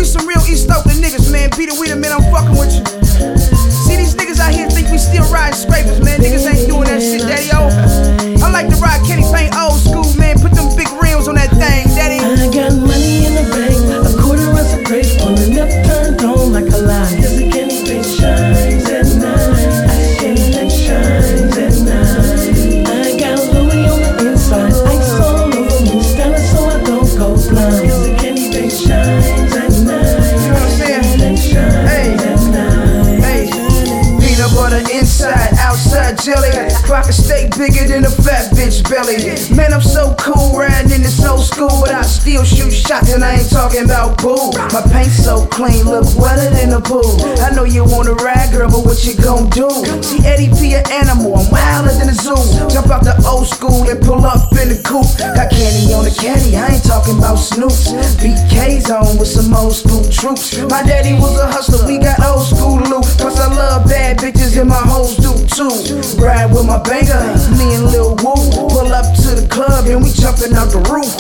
some real East Oakland niggas, man. Beat it with them, man, I'm fucking with you. See, these niggas out here think we still riding scrapers, man. Niggas ain't doing that shit, daddy-o. I like to ride Kenny Payne old school, man. Put them big rims on that thing, daddy. I got money in the bank, a quarter ounce of grace, pulling up, turned on like a lie. Cause the Kenny Payne shines at night. I shine and shines at night. I got Louis on the inside, ice all over me, standing so I don't go blind. Cause the Kenny Payne shines at night. You know what I'm saying? And shines at night. Hey, peanut butter inside, outside jelly. Pocket steak bigger than a fat bitch belly. Man, I'm so cool riding in this old school, but I still shoot shots and I ain't talking about pool. My paint so clean, look wetter than a pool. I know you wanna ride, girl, but what you gon' do? See, Eddie P an animal, I'm wilder than a zoo. Jump out the old school and pull up in the coupe. Got candy on the caddy, I ain't talking about Snoops. BK's on with some old school troops. My daddy was a hustler, we got old school loot. Plus I love bad bitches and my hoes do too. Ride with my banger, me and Lil Woo. Pull up to the club and we jumping out the roof.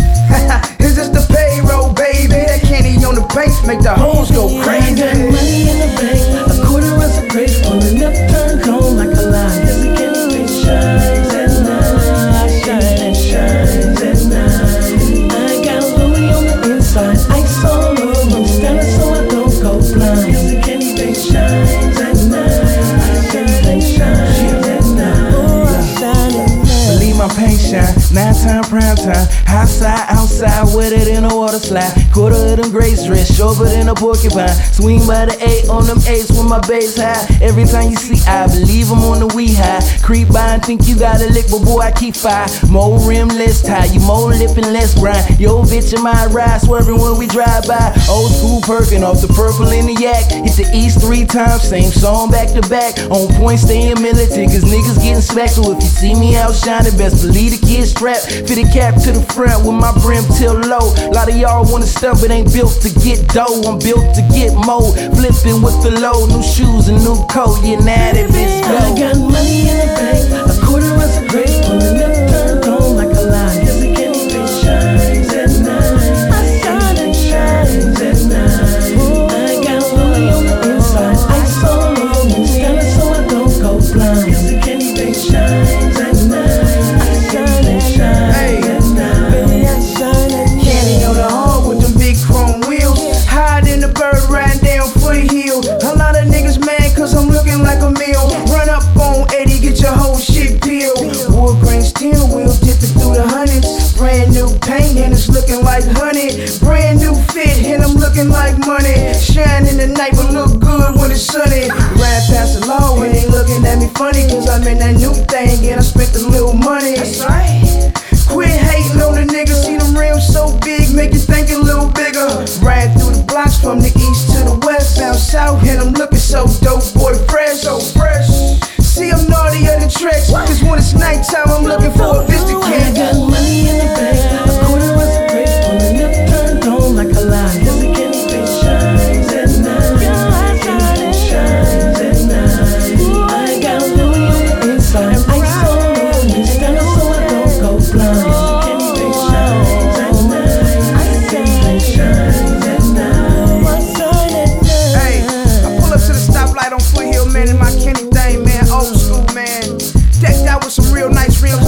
Is this the payroll, baby? That candy on the paint make the hoes go crazy. I got money in the bank, a quarter ounce of grace, pulling up, turned on like a lie. Cause the Kenny Payne shines at night. I shine and shines at night. I got Louis on the inside, ice all over me, standing so I don't go blind. Cause the Kenny Payne shines at night. I shine and shines at night. Oh, I shine at night. Believe my paint shine, 9-time prime time. Outside, outside, wetter than a water slide. Quarter of them grace dress, shorter than a porcupine. Swing by the 8 on them 8s with my bass high. Every time you see I believe I'm on the wee high. Creep by and think you got a lick, but boy I keep fire. More rim, less tie, you more lip and less grind. Yo bitch in my ride, swerving when we drive by. Old school perking off the purple in the yak. Hit the east 3 times, same song back to back. On point staying militant, cause niggas getting smacked. So if you see me out shining, best believe the kid strapped. Fit a cap to the front with my brim till low. A lot of y'all wanna stuff, but ain't built to get dough. I'm built to get more. Flipping with the low, new shoes and new coat. Yeah, now that bitch go. I got money in the bank, a quarter ounce of grace, pulling up, turned on like a lie. Cause the Kenny Payne shines at night. I shine and shines at night. I got Louis on the inside, ice all over me, standing so I don't go blind. Cause the Kenny Payne shines at night. I shine and shines at night. Baby, I shine and Candy on the hog with them big chrome wheels. Hide in the bird riding down foothill. A lot of niggas mad cause I'm looking like a meal. Run up on Eddie, get your whole shit peeled. Wood grain steel wheel dipping through the hundreds. Brand new paint and it's looking like honey. Brand new fit and I'm looking like money. Shine in the night but look good when it's sunny. Ride past the law and they looking at me funny cause I'm in that new thing and I spent a little money. That's right. Quit hating on the niggas, see them rims so big, make you think a little bigger. Ride through the blocks from the east to the west, down south, and I'm looking so dope, boy, fresh, so fresh. See, I'm naughtier than tricks, cause when it's nighttime, I'm looking for a bitch to I catch. got money in the bank, a quarter ounce of grace, pulling up, turned on like a lie. Cause the Kenny Payne shines at night. I shine and shines at night. I got Louis on the inside, ice all over me, standing so I don't go blind. Cause the Kenny Payne shines at night. I shine and shines at night. I shine at night. Hey, I pull up to the stoplight on Foothill, man, in my Kenny thing, man, old school, man. Decked out with some real nice rims